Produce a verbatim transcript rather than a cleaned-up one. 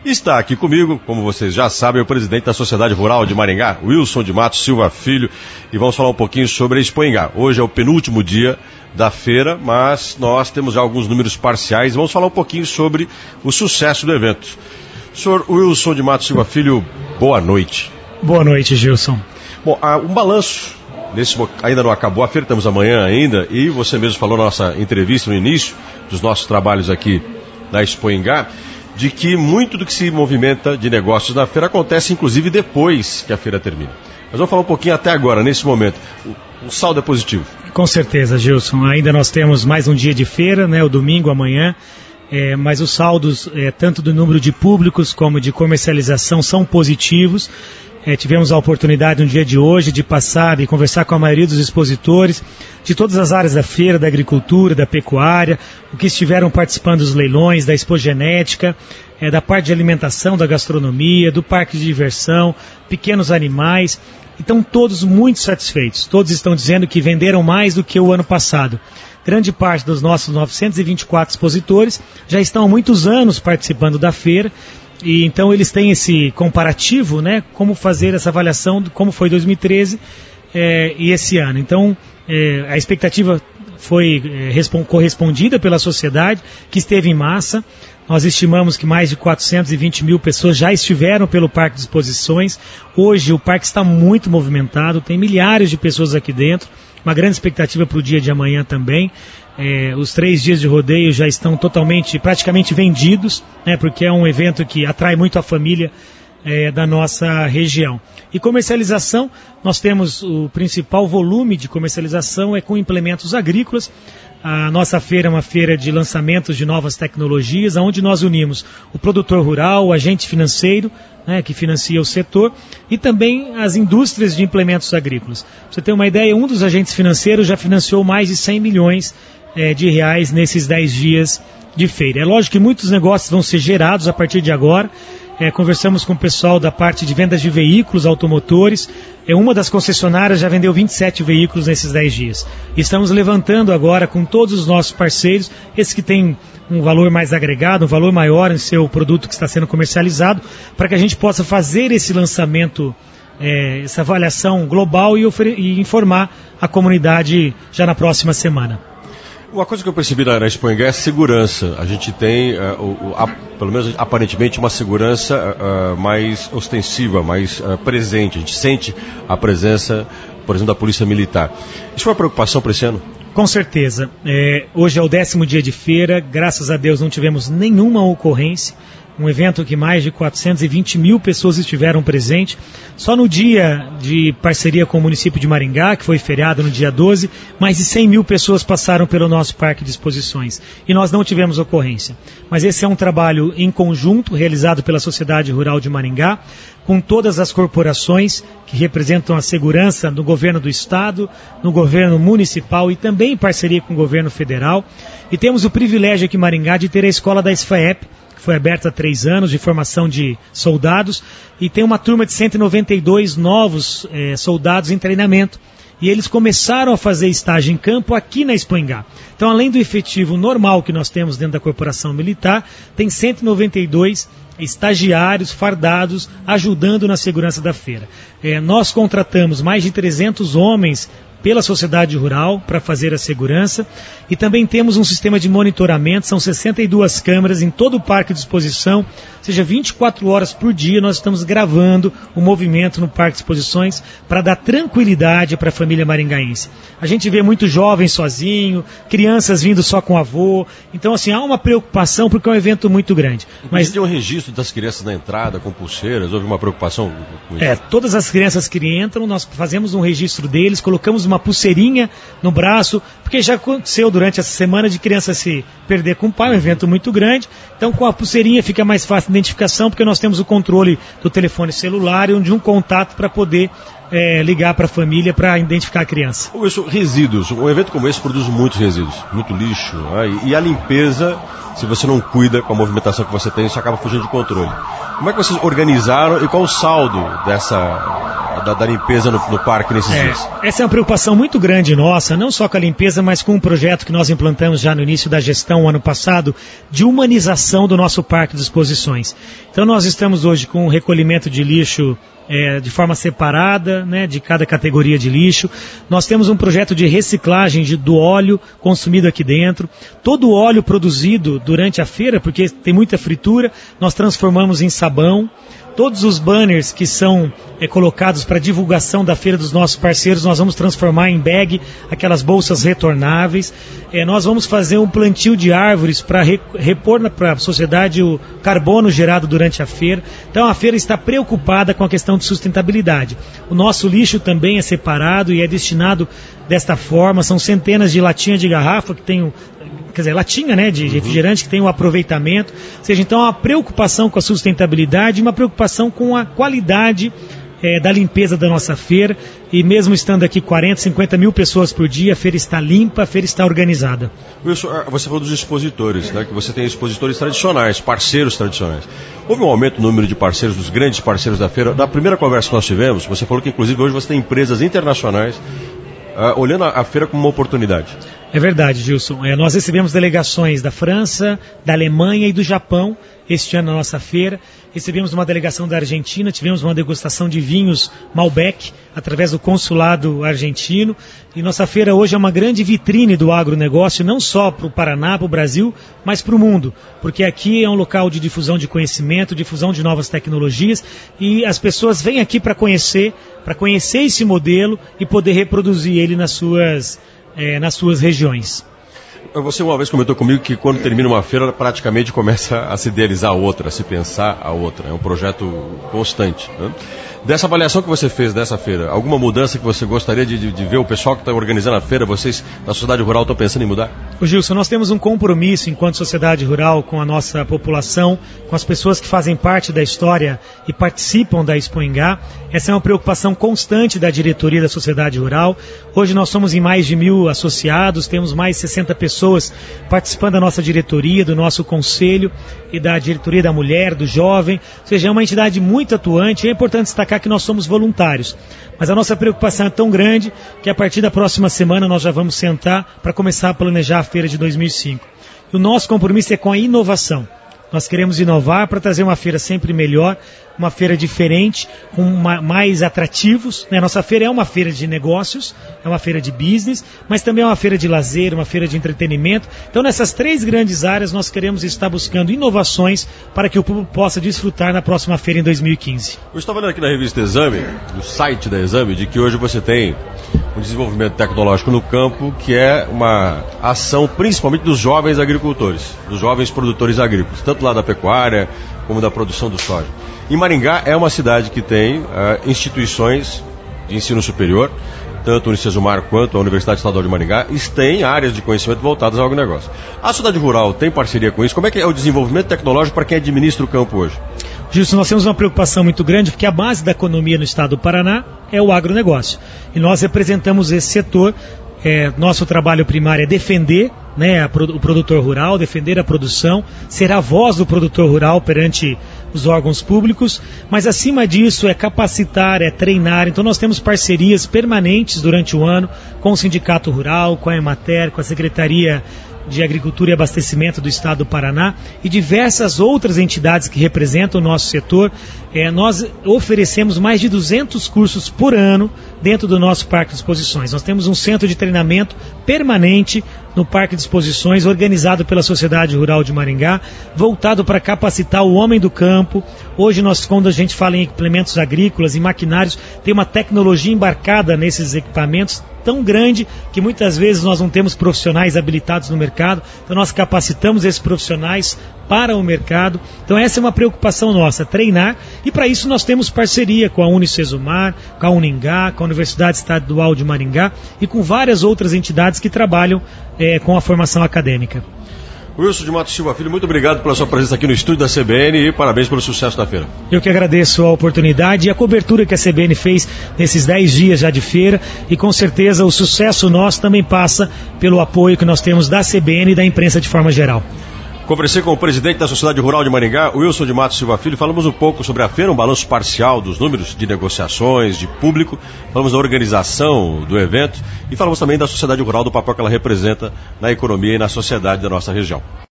Está aqui comigo, como vocês já sabem, o presidente da Sociedade Rural de Maringá, Wilson de Matos Silva Filho, e vamos falar um pouquinho sobre a Expoingá. Hoje é o penúltimo dia da feira, mas nós temos já alguns números parciais. Vamos falar um pouquinho sobre o sucesso do evento. Senhor Wilson de Matos Silva Filho, boa noite. Boa noite, Gilson. Bom, um balanço, nesse, ainda não acabou a feira, estamos amanhã ainda, e você mesmo falou na nossa entrevista no início dos nossos trabalhos aqui na Expoingá, de que muito do que se movimenta de negócios na feira acontece inclusive depois que a feira termina. Mas vamos falar um pouquinho até agora, nesse momento. O, o saldo é positivo? Com certeza, Gilson. Ainda nós temos mais um dia de feira, né, o domingo, amanhã. É, mas os saldos, é, tanto do número de públicos como de comercialização, são positivos. É, tivemos a oportunidade no dia de hoje de passar e conversar com a maioria dos expositores de todas as áreas da feira, da agricultura, da pecuária, o que estiveram participando dos leilões, da expogenética, é, da parte de alimentação, da gastronomia, do parque de diversão, pequenos animais. Então todos muito satisfeitos, todos estão dizendo que venderam mais do que o ano passado. Grande parte dos nossos novecentos e vinte e quatro expositores já estão há muitos anos participando da feira. E então eles têm esse comparativo, né, como fazer essa avaliação de como foi dois mil e treze é, e esse ano. Então é, a expectativa foi é, correspondida pela sociedade, que esteve em massa. Nós estimamos que mais de quatrocentos e vinte mil pessoas já estiveram pelo Parque de Exposições. Hoje o parque está muito movimentado, tem milhares de pessoas aqui dentro. Uma grande expectativa para o dia de amanhã também. É, os três dias de rodeio já estão totalmente, praticamente vendidos, né, porque é um evento que atrai muito a família é, da nossa região. E comercialização, nós temos o principal volume de comercialização é com implementos agrícolas. A nossa feira é uma feira de lançamentos de novas tecnologias, onde nós unimos o produtor rural, o agente financeiro, né, que financia o setor, e também as indústrias de implementos agrícolas. Pra você ter uma ideia, um dos agentes financeiros já financiou mais de cem milhões é, de reais nesses dez dias de feira. É lógico que muitos negócios vão ser gerados a partir de agora. É, conversamos com o pessoal da parte de vendas de veículos automotores. É, uma das concessionárias já vendeu vinte e sete veículos nesses dez dias. Estamos levantando agora com todos os nossos parceiros, esses que têm um valor mais agregado, um valor maior em seu produto que está sendo comercializado, para que a gente possa fazer esse lançamento, é, essa avaliação global e, e informar a comunidade já na próxima semana. Uma coisa que eu percebi na, na Expoingá é a segurança. A gente tem, uh, o, o, a, pelo menos aparentemente, uma segurança uh, mais ostensiva, mais uh, presente. A gente sente a presença, por exemplo, da Polícia Militar. Isso é uma preocupação para esse ano? Com certeza. É, hoje é o décimo dia de feira. Graças a Deus não tivemos nenhuma ocorrência. Um evento que mais de quatrocentos e vinte mil pessoas estiveram presentes. Só no dia de parceria com o município de Maringá, que foi feriado no dia doze, mais de cem mil pessoas passaram pelo nosso parque de exposições. E nós não tivemos ocorrência. Mas esse é um trabalho em conjunto, realizado pela Sociedade Rural de Maringá, com todas as corporações que representam a segurança no governo do estado, no governo municipal e também em parceria com o governo federal. E temos o privilégio aqui em Maringá de ter a escola da SFAEP, que foi aberta há três anos, de formação de soldados, e tem uma turma de cento e noventa e dois novos eh, soldados em treinamento. E eles começaram a fazer estágio em campo aqui na Expoingá. Então, além do efetivo normal que nós temos dentro da corporação militar, tem cento e noventa e dois estagiários fardados ajudando na segurança da feira. É, nós contratamos mais de trezentos homens pela sociedade rural para fazer a segurança e também temos um sistema de monitoramento, são sessenta e duas câmeras em todo o parque de exposição, ou seja, vinte e quatro horas por dia nós estamos gravando o movimento no parque de exposições para dar tranquilidade para a família maringaense. A gente vê muito jovem sozinho, crianças vindo só com avô, então assim, há uma preocupação porque é um evento muito grande. Mas tem um registro das crianças na entrada com pulseiras, houve uma preocupação com isso? É, todas as crianças que entram, nós fazemos um registro deles, colocamos uma pulseirinha no braço, porque já aconteceu durante essa semana de criança se perder com o pai, um evento muito grande, então com a pulseirinha fica mais fácil a identificação, porque nós temos o controle do telefone celular e de um contato para poder é, ligar para a família para identificar a criança. Isso, resíduos, um evento como esse produz muitos resíduos, muito lixo, né? E a limpeza, se você não cuida com a movimentação que você tem, isso acaba fugindo de controle. Como é que vocês organizaram e qual o saldo dessa da, da limpeza no, no parque nesses é, dias? Essa é uma preocupação muito grande nossa, não só com a limpeza, mas com um projeto que nós implantamos já no início da gestão, ano passado, de humanização do nosso parque de exposições. Então nós estamos hoje com o recolhimento de lixo É, de forma separada, né, de cada categoria de lixo. Nós temos um projeto de reciclagem de, do óleo consumido aqui dentro. Todo o óleo produzido durante a feira, porque tem muita fritura, nós transformamos em sabão. Todos os banners que são é, colocados para divulgação da feira dos nossos parceiros, nós vamos transformar em bag, aquelas bolsas retornáveis. É, nós vamos fazer um plantio de árvores para re, repor para a sociedade o carbono gerado durante a feira. Então a feira está preocupada com a questão de sustentabilidade. O nosso lixo também é separado e é destinado desta forma. São centenas de latinhas de garrafa que tem o quer dizer, latinha, né, de refrigerante que tem um aproveitamento. Ou seja, então uma preocupação com a sustentabilidade e uma preocupação com a qualidade é, da limpeza da nossa feira. E mesmo estando aqui quarenta, cinquenta mil pessoas por dia, a feira está limpa, a feira está organizada. Wilson, você falou dos expositores, né, que você tem expositores tradicionais, parceiros tradicionais. Houve um aumento no número de parceiros, dos grandes parceiros da feira. Na primeira conversa que nós tivemos, você falou que inclusive hoje você tem empresas internacionais Uh, olhando a, a feira como uma oportunidade. É verdade, Gilson. É, nós recebemos delegações da França, da Alemanha e do Japão este ano na nossa feira. Recebemos uma delegação da Argentina, tivemos uma degustação de vinhos Malbec através do consulado argentino. E nossa feira hoje é uma grande vitrine do agronegócio, não só para o Paraná, para o Brasil, mas para o mundo. Porque aqui é um local de difusão de conhecimento, difusão de novas tecnologias, e as pessoas vêm aqui para conhecer, para conhecer esse modelo e poder reproduzir ele nas suas, é, nas suas regiões. Você uma vez comentou comigo que quando termina uma feira, praticamente começa a se idealizar a outra, a se pensar a outra. É um projeto constante, né? Dessa avaliação que você fez dessa feira, alguma mudança que você gostaria de, de, de ver o pessoal que está organizando a feira, vocês da sociedade rural estão pensando em mudar? Ô Gilson, nós temos um compromisso enquanto sociedade rural com a nossa população, com as pessoas que fazem parte da história e participam da Expoingá. Essa é uma preocupação constante da diretoria da sociedade rural. Hoje nós somos em mais de mil associados, temos mais de sessenta pessoas participando da nossa diretoria, do nosso conselho e da diretoria da mulher, do jovem. Ou seja, é uma entidade muito atuante. É importante destacar que nós somos voluntários. Mas a nossa preocupação é tão grande que a partir da próxima semana nós já vamos sentar para começar a planejar a feira de dois mil e cinco. E o nosso compromisso é com a inovação. Nós queremos inovar para trazer uma feira sempre melhor, uma feira diferente, com uma, mais atrativos, né? Nossa feira é uma feira de negócios, é uma feira de business, mas também é uma feira de lazer, uma feira de entretenimento. Então nessas três grandes áreas nós queremos estar buscando inovações para que o público possa desfrutar na próxima feira em dois mil e quinze. Eu estava lendo aqui na revista Exame, no site da Exame, de que hoje você tem um desenvolvimento tecnológico no campo que é uma ação principalmente dos jovens agricultores, dos jovens produtores agrícolas, tanto lá da pecuária como da produção do soja. E Maringá é uma cidade que tem uh, instituições de ensino superior, tanto o Unicesumar quanto a Universidade Estadual de Maringá, têm áreas de conhecimento voltadas ao agronegócio. A cidade rural tem parceria com isso? Como é que é o desenvolvimento tecnológico para quem administra o campo hoje? Gilson, nós temos uma preocupação muito grande, porque a base da economia no estado do Paraná é o agronegócio. E nós representamos esse setor. É, nosso trabalho primário é defender, né, a, o produtor rural, defender a produção, ser a voz do produtor rural perante os órgãos públicos, mas acima disso é capacitar, é treinar. Então nós temos parcerias permanentes durante o ano com o Sindicato Rural, com a Emater, com a Secretaria de Agricultura e Abastecimento do Estado do Paraná e diversas outras entidades que representam o nosso setor. É, nós oferecemos mais de duzentos cursos por ano dentro do nosso Parque de Exposições. Nós temos um centro de treinamento permanente no Parque de Exposições, organizado pela Sociedade Rural de Maringá, voltado para capacitar o homem do campo. Hoje, nós, quando a gente fala em implementos agrícolas e maquinários, tem uma tecnologia embarcada nesses equipamentos tão grande que muitas vezes nós não temos profissionais habilitados no mercado. Então nós capacitamos esses profissionais para o mercado. Então essa é uma preocupação nossa, treinar, e para isso nós temos parceria com a Unicesumar, com a Uningá, com a Universidade Estadual de Maringá e com várias outras entidades que trabalham é, com a formação acadêmica. Wilson de Matos Silva Filho, muito obrigado pela sua presença aqui no estúdio da C B N e parabéns pelo sucesso da feira. Eu que agradeço a oportunidade e a cobertura que a C B N fez nesses dez dias já de feira, e com certeza o sucesso nosso também passa pelo apoio que nós temos da C B N e da imprensa de forma geral. Conversei com o presidente da Sociedade Rural de Maringá, Wilson de Matos Silva Filho. Falamos um pouco sobre a feira, um balanço parcial dos números de negociações, de público. Falamos da organização do evento e falamos também da Sociedade Rural, do papel que ela representa na economia e na sociedade da nossa região.